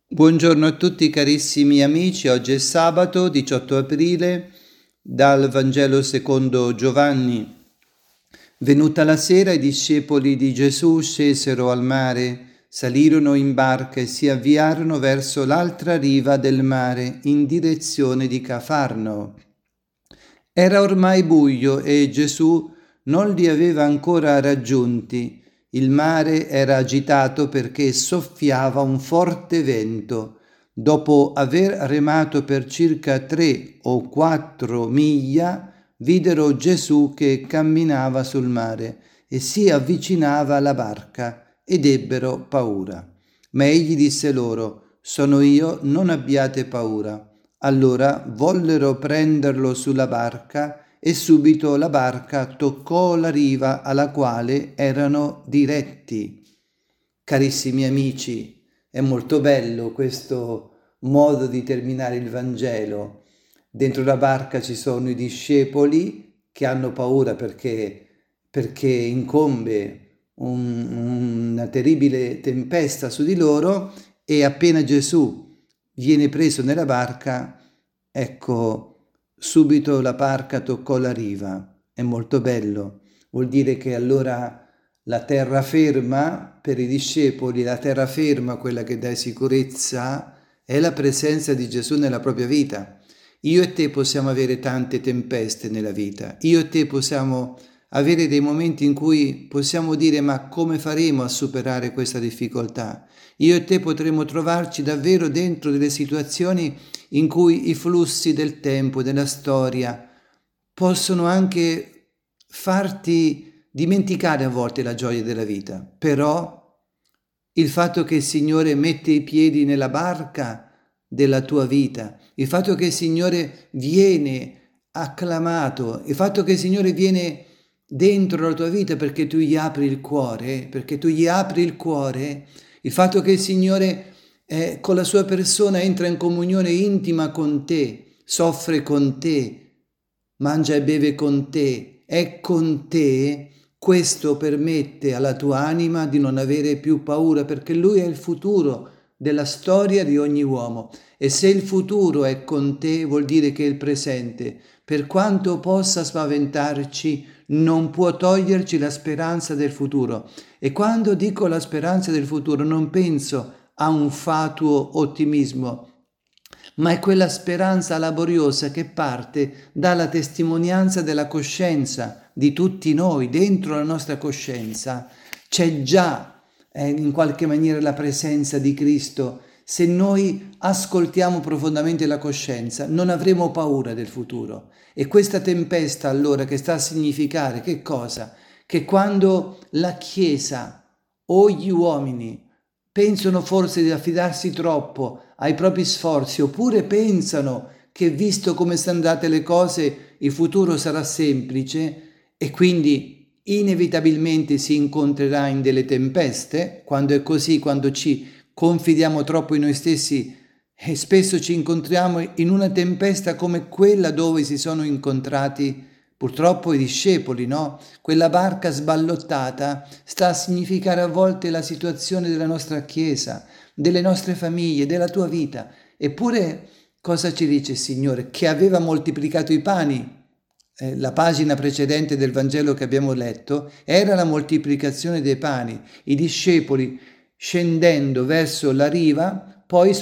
Buongiorno a tutti carissimi amici, oggi è sabato 18 aprile, dal Vangelo secondo Giovanni. Venuta la sera, i discepoli di Gesù scesero al mare, salirono in barca e si avviarono verso l'altra riva del mare, in direzione di Cafarno. Era ormai buio e Gesù non li aveva ancora raggiunti. Il mare era agitato perché soffiava un forte vento. Dopo aver remato per circa 3 o 4 miglia, videro Gesù che camminava sul mare e si avvicinava alla barca ed ebbero paura. Ma egli disse loro: «Sono io, non abbiate paura». Allora vollero prenderlo sulla barca e subito la barca toccò la riva alla quale erano diretti. Carissimi amici, è molto bello questo modo di terminare il Vangelo. Dentro la barca ci sono i discepoli che hanno paura perché incombe una terribile tempesta su di loro, e appena Gesù viene preso nella barca, ecco, subito la barca toccò la riva. È molto bello. Vuol dire che allora la terraferma per i discepoli, la terraferma, quella che dà sicurezza, è la presenza di Gesù nella propria vita. Io e te possiamo avere tante tempeste nella vita. Io e te possiamo avere dei momenti in cui possiamo dire: ma come faremo a superare questa difficoltà? Io e te potremo trovarci davvero dentro delle situazioni in cui i flussi del tempo, della storia, possono anche farti dimenticare a volte la gioia della vita. Però il fatto che il Signore mette i piedi nella barca della tua vita, il fatto che il Signore viene acclamato, il fatto che il Signore viene dentro la tua vita perché tu gli apri il cuore, il fatto che il Signore con la sua persona entra in comunione intima con te, soffre con te, mangia e beve con te, è con te, questo permette alla tua anima di non avere più paura, perché Lui è il futuro della storia di ogni uomo. E se il futuro è con te, vuol dire che il presente, per quanto possa spaventarci, non può toglierci la speranza del futuro. E quando dico la speranza del futuro, non penso a un fatuo ottimismo, ma è quella speranza laboriosa che parte dalla testimonianza della coscienza di tutti noi. Dentro la nostra coscienza c'è già in qualche maniera la presenza di Cristo. Se noi ascoltiamo profondamente la coscienza, non avremo paura del futuro. E questa tempesta allora, che sta a significare che cosa? Che quando la Chiesa o gli uomini pensano forse di affidarsi troppo ai propri sforzi, oppure pensano che, visto come stanno andate le cose, il futuro sarà semplice e quindi inevitabilmente si incontrerà in delle tempeste. Quando è così, quando ci confidiamo troppo in noi stessi, e spesso ci incontriamo in una tempesta come quella dove si sono incontrati purtroppo i discepoli, no? Quella barca sballottata sta a significare a volte la situazione della nostra Chiesa, delle nostre famiglie, della tua vita. Eppure cosa ci dice il Signore? Che aveva moltiplicato i pani. La pagina precedente del Vangelo che abbiamo letto era la moltiplicazione dei pani. I discepoli, scendendo verso la riva, poi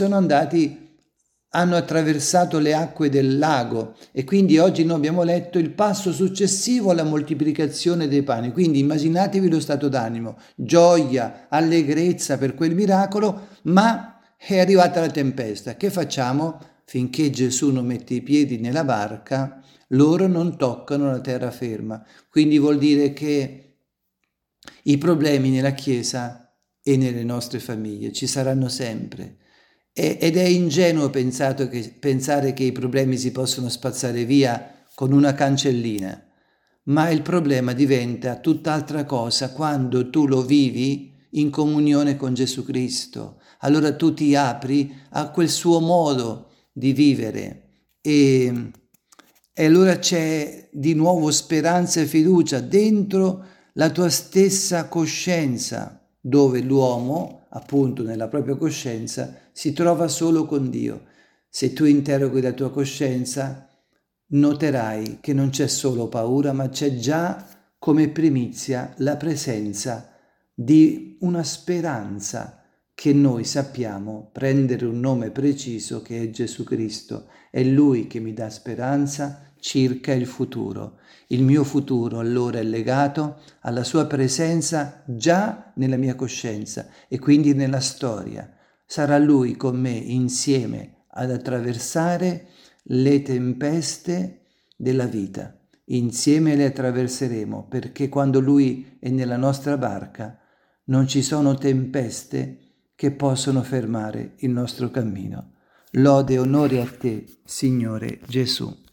hanno attraversato le acque del lago, e quindi oggi noi abbiamo letto il passo successivo alla moltiplicazione dei pani. Quindi immaginatevi lo stato d'animo: gioia, allegrezza per quel miracolo, ma è arrivata la tempesta. Che facciamo? Finché Gesù non mette i piedi nella barca, loro non toccano la terraferma. Quindi vuol dire che i problemi nella Chiesa e nelle nostre famiglie ci saranno sempre. Ed è ingenuo pensare che i problemi si possono spazzare via con una cancellina, ma il problema diventa tutt'altra cosa quando tu lo vivi in comunione con Gesù Cristo. Allora tu ti apri a quel suo modo di vivere e allora c'è di nuovo speranza e fiducia dentro la tua stessa coscienza, dove l'uomo appunto nella propria coscienza, si trova solo con Dio. Se tu interroghi la tua coscienza, noterai che non c'è solo paura, ma c'è già come primizia la presenza di una speranza che noi sappiamo prendere un nome preciso che è Gesù Cristo. È Lui che mi dà speranza circa il futuro. Il mio futuro allora è legato alla sua presenza già nella mia coscienza e quindi nella storia. Sarà Lui con me insieme ad attraversare le tempeste della vita. Insieme le attraverseremo perché quando Lui è nella nostra barca non ci sono tempeste che possono fermare il nostro cammino. Lode e onore a te, Signore Gesù.